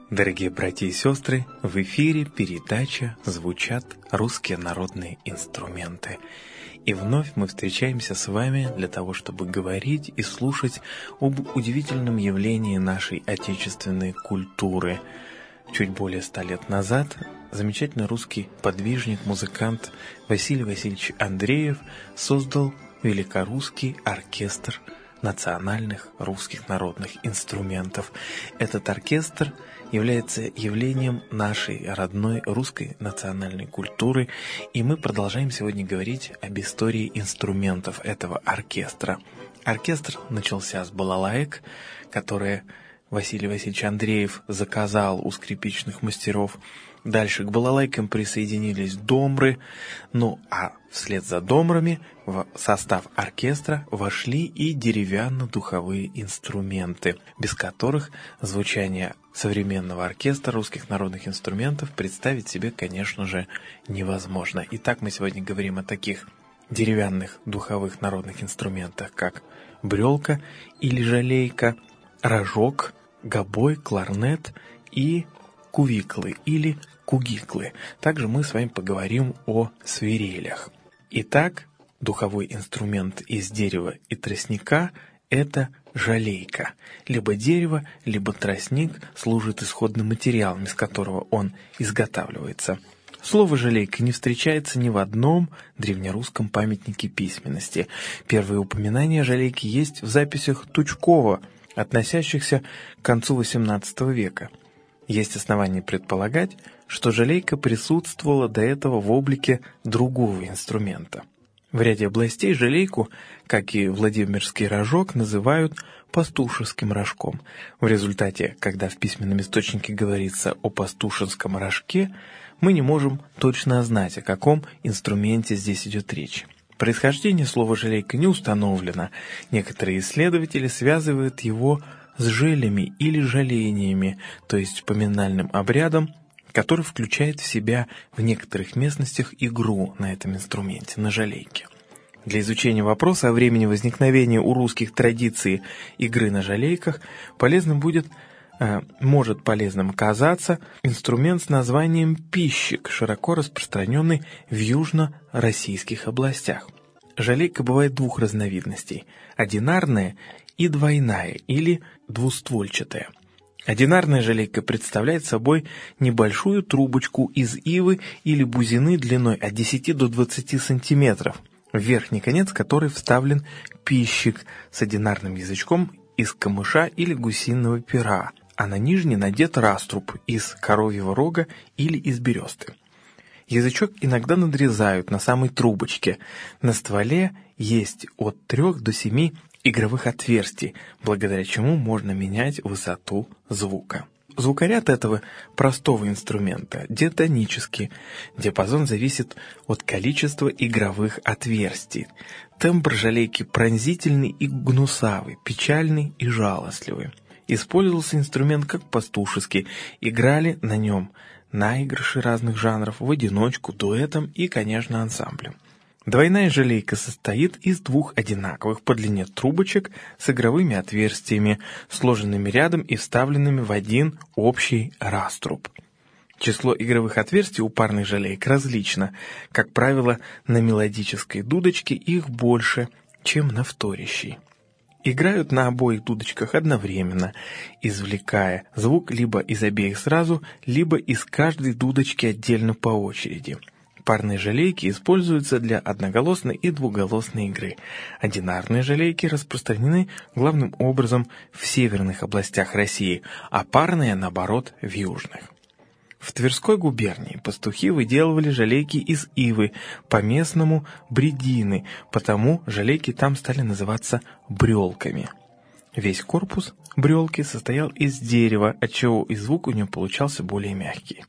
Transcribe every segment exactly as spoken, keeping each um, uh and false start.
Дорогие братья и сестры, в эфире передача «Звучат русские народные инструменты». И вновь мы встречаемся с вами для того, чтобы говорить и слушать об удивительном явлении нашей отечественной культуры. Чуть более ста лет назад замечательный русский подвижник, музыкант Василий Васильевич Андреев создал великорусский оркестр национальных русских народных инструментов. Этот оркестр является явлением нашей родной русской национальной культуры, и мы продолжаем сегодня говорить об истории инструментов этого оркестра. Оркестр начался с балалаек, которые Василий Васильевич Андреев заказал у скрипичных мастеров. Дальше к балалайкам присоединились домры, ну а вслед за домрами в состав оркестра вошли и деревянно-духовые инструменты, без которых звучание современного оркестра русских народных инструментов представить себе, конечно же, невозможно. Итак, мы сегодня говорим о таких деревянных духовых народных инструментах, как брелка или жалейка, рожок, гобой, кларнет и кувиклы или кугиклы. Также мы с вами поговорим о свирелях. Итак, духовой инструмент из дерева и тростника – это жалейка. Либо дерево, либо тростник служит исходным материалом, из которого он изготавливается. Слово «жалейка» не встречается ни в одном древнерусском памятнике письменности. Первые упоминания о жалейке есть в записях Тучкова, относящихся к концу восемнадцатого века. Есть основания предполагать, что жалейка присутствовала до этого в облике другого инструмента. В ряде областей жалейку, как и Владимирский рожок, называют пастушеским рожком. В результате, когда в письменном источнике говорится о пастушеском рожке, мы не можем точно знать, о каком инструменте здесь идет речь. Происхождение слова «жалейка» не установлено. Некоторые исследователи связывают его с желями или жалениями, то есть поминальным обрядом, который включает в себя в некоторых местностях игру на этом инструменте, на жалейке. Для изучения вопроса о времени возникновения у русских традиций игры на жалейках полезным будет, э, может полезным оказаться инструмент с названием пищик, широко распространенный в южно-российских областях. Жалейка бывает двух разновидностей – одинарная и двойная или двуствольчатая. Одинарная жалейка представляет собой небольшую трубочку из ивы или бузины длиной от десяти до двадцати сантиметров, в верхний конец которой вставлен пищик с одинарным язычком из камыша или гусиного пера, а на нижний надет раструб из коровьего рога или из бересты. Язычок иногда надрезают на самой трубочке. На стволе есть от трех до семи игровых отверстий, благодаря чему можно менять высоту звука. Звукоряд этого простого инструмента диатонический. Диапазон зависит от количества игровых отверстий. Тембр жалейки пронзительный и гнусавый, печальный и жалостливый. Использовался инструмент как пастушеский. Играли на нем наигрыши разных жанров, в одиночку, дуэтом и, конечно, ансамблем. Двойная жалейка состоит из двух одинаковых по длине трубочек с игровыми отверстиями, сложенными рядом и вставленными в один общий раструб. Число игровых отверстий у парных жалеек различно. Как правило, на мелодической дудочке их больше, чем на вторящей. Играют на обоих дудочках одновременно, извлекая звук либо из обеих сразу, либо из каждой дудочки отдельно по очереди. Парные жалейки используются для одноголосной и двуголосной игры. Одинарные жалейки распространены главным образом в северных областях России, а парные, наоборот, в южных. В Тверской губернии пастухи выделывали жалейки из ивы, по-местному бредины, потому жалейки там стали называться брелками. Весь корпус брелки состоял из дерева, отчего и звук у него получался более мягкий.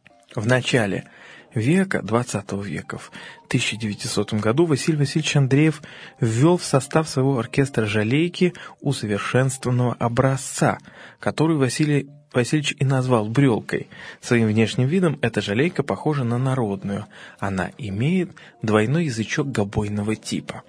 В начале века, двадцатого века, в тысяча девятисотом году Василий Васильевич Андреев ввел в состав своего оркестра жалейки усовершенствованного образца, который Василий Васильевич и назвал брелкой. Своим внешним видом эта жалейка похожа на народную. Она имеет двойной язычок гобойного типа.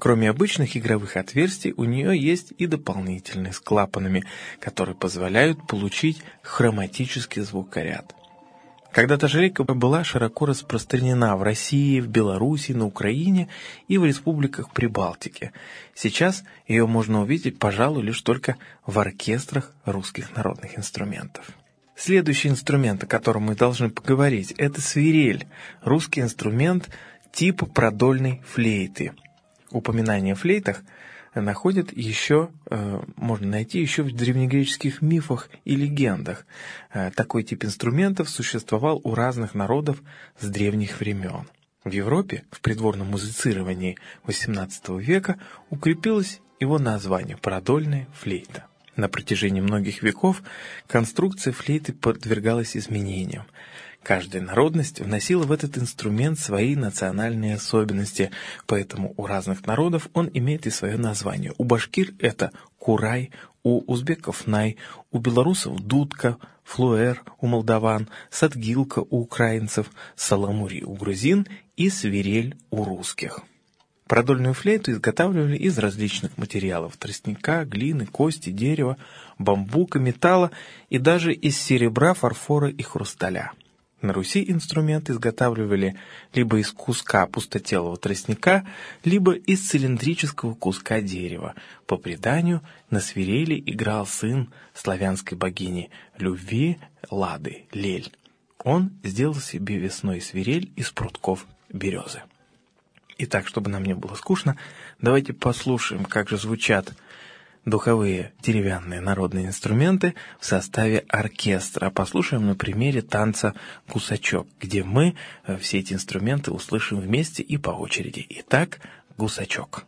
Кроме обычных игровых отверстий, у нее есть и дополнительные с клапанами, которые позволяют получить хроматический звукоряд. Когда-то жалейка была широко распространена в России, в Беларуси, на Украине и в республиках Прибалтики. Сейчас ее можно увидеть, пожалуй, лишь только в оркестрах русских народных инструментов. Следующий инструмент, о котором мы должны поговорить, это свирель, русский инструмент типа продольной флейты. Упоминания о флейтах находят еще, можно найти еще в древнегреческих мифах и легендах. Такой тип инструментов существовал у разных народов с древних времен. В Европе в придворном музицировании восемнадцатого века укрепилось его название «продольная флейта». На протяжении многих веков конструкция флейты подвергалась изменениям. Каждая народность вносила в этот инструмент свои национальные особенности, поэтому у разных народов он имеет и свое название. У башкир это курай, у узбеков най, у белорусов дудка, флуэр у молдаван, садгилка у украинцев, саламури у грузин и свирель у русских. Продольную флейту изготавливали из различных материалов: тростника, глины, кости, дерева, бамбука, металла и даже из серебра, фарфора и хрусталя. На Руси инструмент изготавливали либо из куска пустотелого тростника, либо из цилиндрического куска дерева. По преданию, на свирели играл сын славянской богини любви Лады, Лель. Он сделал себе весной свирель из прутков березы. Итак, чтобы нам не было скучно, давайте послушаем, как же звучат духовые деревянные народные инструменты в составе оркестра. Послушаем на примере танца «Гусачок», где мы все эти инструменты услышим вместе и по очереди. Итак, «Гусачок».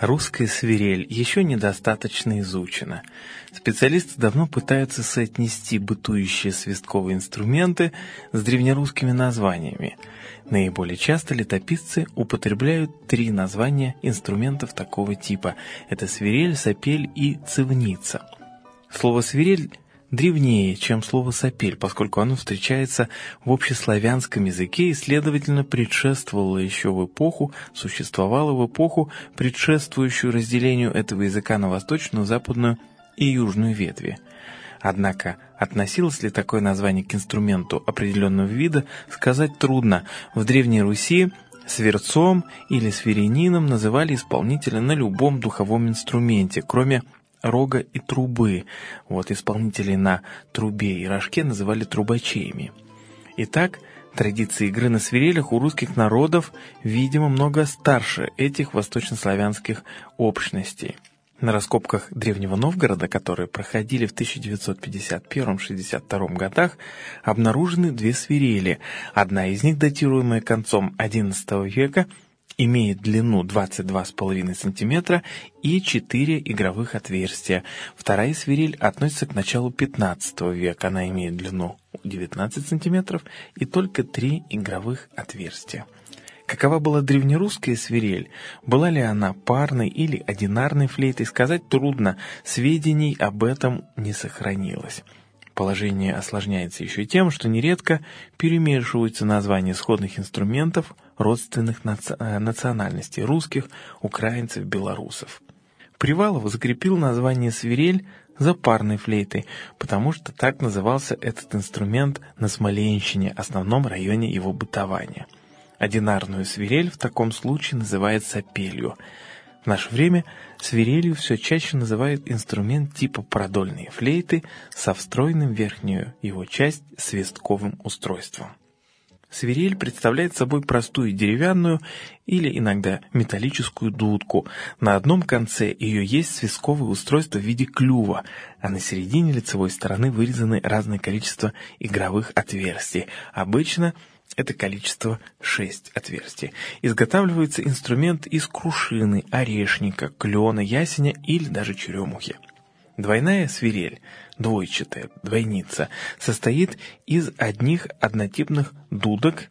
Русская свирель еще недостаточно изучена. Специалисты давно пытаются соотнести бытующие свистковые инструменты с древнерусскими названиями. Наиболее часто летописцы употребляют три названия инструментов такого типа. Это свирель, сапель и цивница. Слово «свирель» древнее, чем слово «сапель», поскольку оно встречается в общеславянском языке и, следовательно, предшествовало еще в эпоху, существовало в эпоху, предшествующую разделению этого языка на восточную, западную и южную ветви. Однако, относилось ли такое название к инструменту определенного вида, сказать трудно. В Древней Руси сверцом или свиренином называли исполнителя на любом духовом инструменте, кроме рога и трубы. Вот исполнителей на трубе и рожке называли трубачеями. Итак, традиции игры на свирелях у русских народов, видимо, много старше этих восточнославянских общностей. На раскопках Древнего Новгорода, которые проходили в тысяча девятьсот пятьдесят первом — шестьдесят втором годах, обнаружены две свирели. Одна из них, датируемая концом одиннадцатого века, имеет длину двадцать два с половиной сантиметра и четыре игровых отверстия. Вторая свирель относится к началу пятнадцатого века. Она имеет длину девятнадцать сантиметров и только три игровых отверстия. Какова была древнерусская свирель? Была ли она парной или одинарной флейтой, сказать трудно, сведений об этом не сохранилось. Положение осложняется еще и тем, что нередко перемешиваются названия сходных инструментов родственных наци... национальностей – русских, украинцев, белорусов. Привалов закрепил название свирель за парной флейтой, потому что так назывался этот инструмент на Смоленщине, основном районе его бытования. Одинарную свирель в таком случае называют сапелью. В наше время свирелью все чаще называют инструмент типа продольные флейты со встроенным в верхнюю его часть свистковым устройством. Свирель представляет собой простую деревянную или иногда металлическую дудку. На одном конце ее есть свистковое устройство в виде клюва, а на середине лицевой стороны вырезаны разное количество игровых отверстий. Обычно это количество шесть отверстий. Изготавливается инструмент из крушины, орешника, клена, ясеня или даже черемухи. Двойная свирель, двойчатая, двойница, состоит из одних однотипных дудок,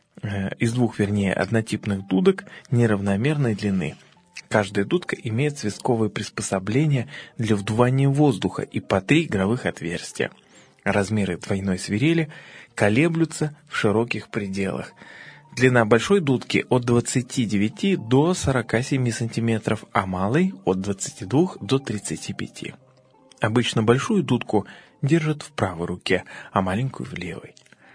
э, из двух, вернее, однотипных дудок неравномерной длины. Каждая дудка имеет свистковое приспособление для вдувания воздуха и по три игровых отверстия. Размеры двойной свирели колеблются в широких пределах. Длина большой дудки от двадцати девяти до сорока семи сантиметров, а малой от двадцати двух до тридцати пяти. Обычно большую дудку держат в правой руке, а маленькую в левой.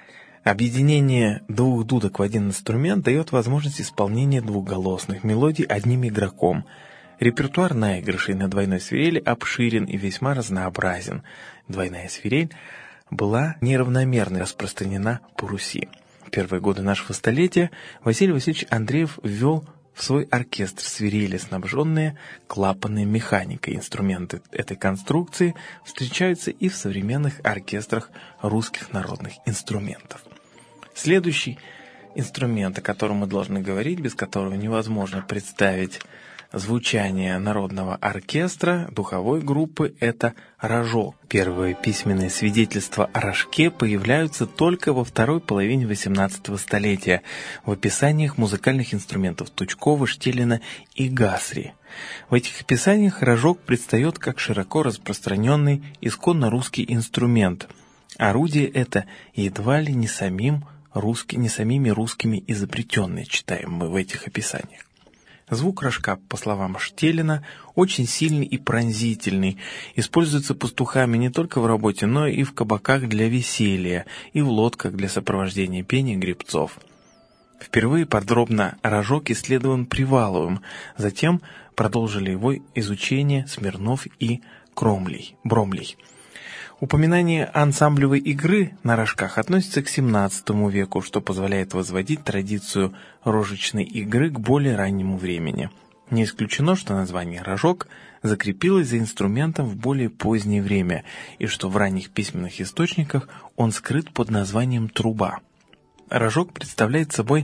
Объединение двух дудок в один инструмент дает возможность исполнения двухголосных мелодий одним игроком. Репертуар наигрышей на двойной свирели обширен и весьма разнообразен. Двойная свирель была неравномерно распространена по Руси. В первые годы нашего столетия Василий Васильевич Андреев ввел в свой оркестр свирели, снабженные клапанной механикой. Инструменты этой конструкции встречаются и в современных оркестрах русских народных инструментов. Следующий инструмент, о котором мы должны говорить, без которого невозможно представить звучание народного оркестра, духовой группы, это рожок. Первые письменные свидетельства о рожке появляются только во второй половине восемнадцатого столетия в описаниях музыкальных инструментов Тучкова, Штелина и Гасри. В этих описаниях рожок предстает как широко распространенный исконно русский инструмент. Орудие это едва ли не самим русски, не самими русскими изобретенное, читаем мы в этих описаниях. Звук рожка, по словам Штелина, очень сильный и пронзительный, используется пастухами не только в работе, но и в кабаках для веселья и в лодках для сопровождения пения гребцов. Впервые подробно рожок исследован Приваловым, затем продолжили его изучение Смирнов и Кромлей, Бромлей. Упоминание ансамблевой игры на рожках относится к семнадцатому веку, что позволяет возводить традицию рожечной игры к более раннему времени. Не исключено, что название «рожок» закрепилось за инструментом в более позднее время, и что в ранних письменных источниках он скрыт под названием «труба». Рожок представляет собой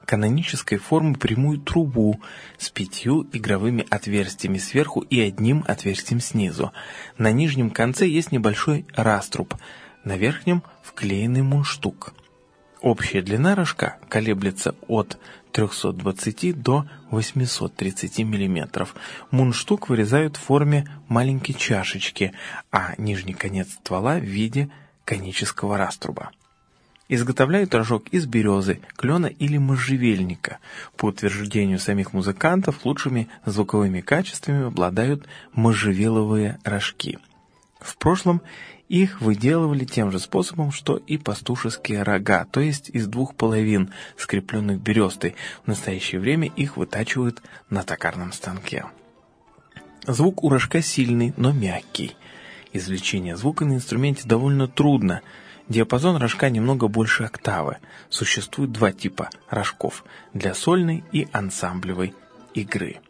канонической формы прямую трубу с пятью игровыми отверстиями сверху и одним отверстием снизу. На нижнем конце есть небольшой раструб, на верхнем вклеенный мундштук. Общая длина рожка колеблется от трехсот двадцати до восьмисот тридцати миллиметров. Мундштук вырезают в форме маленькой чашечки, а нижний конец ствола в виде конического раструба. Изготовляют рожок из березы, клена или можжевельника. По утверждению самих музыкантов, лучшими звуковыми качествами обладают можжевеловые рожки. В прошлом их выделывали тем же способом, что и пастушеские рога, то есть из двух половин, скрепленных берестой. В настоящее время их вытачивают на токарном станке. Звук у рожка сильный, но мягкий. Извлечение звука на инструменте довольно трудно. Диапазон рожка немного больше октавы. Существует два типа рожков – для сольной и ансамблевой игры.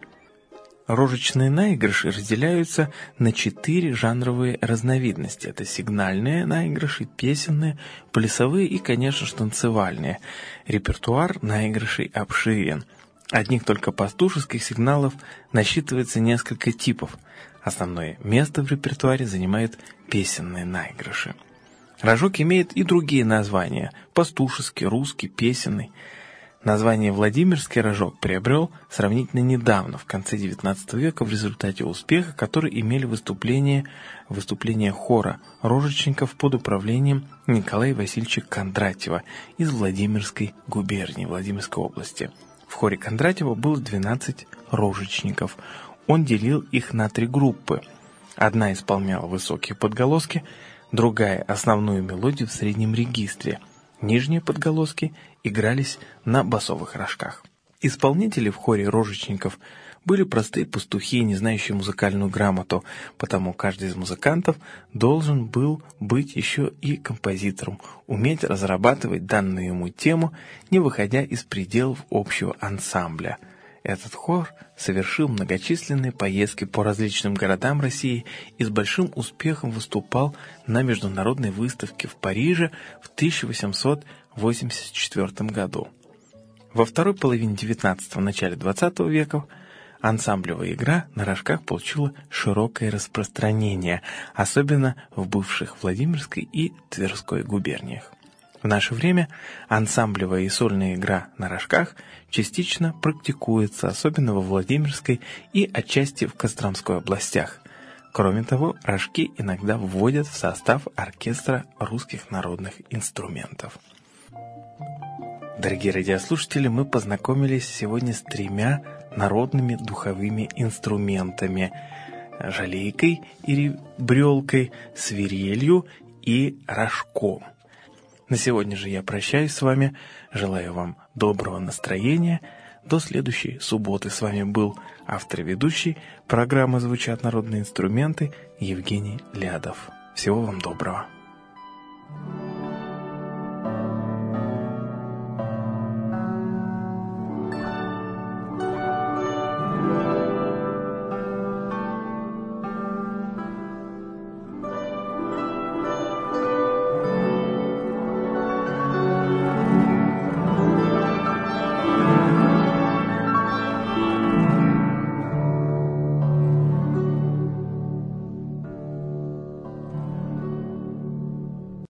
Рожечные наигрыши разделяются на четыре жанровые разновидности. Это сигнальные наигрыши, песенные, плясовые и, конечно же, танцевальные. Репертуар наигрышей обширен. Одних только пастушеских сигналов насчитывается несколько типов. Основное место в репертуаре занимают песенные наигрыши. Рожок имеет и другие названия – пастушеский, русский, песенный. Название «Владимирский рожок» приобрел сравнительно недавно, в конце девятнадцатого века, в результате успеха, который имели выступления, выступления хора рожечников под управлением Николая Васильевича Кондратьева из Владимирской губернии, Владимирской области. В хоре Кондратьева было двенадцать рожечников. Он делил их на три группы. Одна исполняла высокие подголоски, другая – основную мелодию в среднем регистре. Нижние подголоски игрались на басовых рожках. Исполнители в хоре рожечников были простые пастухи, не знающие музыкальную грамоту, потому каждый из музыкантов должен был быть еще и композитором, уметь разрабатывать данную ему тему, не выходя из пределов общего ансамбля. Этот хор совершил многочисленные поездки по различным городам России и с большим успехом выступал на международной выставке в Париже в тысяча восемьсот восемьдесят четвёртом году. Во второй половине девятнадцатого – начале двадцатого веков ансамблевая игра на рожках получила широкое распространение, особенно в бывших Владимирской и Тверской губерниях. В наше время ансамблевая и сольная игра на рожках частично практикуется, особенно во Владимирской и отчасти в Костромской областях. Кроме того, рожки иногда вводят в состав оркестра русских народных инструментов. Дорогие радиослушатели, мы познакомились сегодня с тремя народными духовыми инструментами – жалейкой или брелкой, свирелью и рожком. На сегодня же я прощаюсь с вами, желаю вам доброго настроения. До следующей субботы. С вами был автор и ведущий программы «Звучат народные инструменты» Евгений Лядов. Всего вам доброго.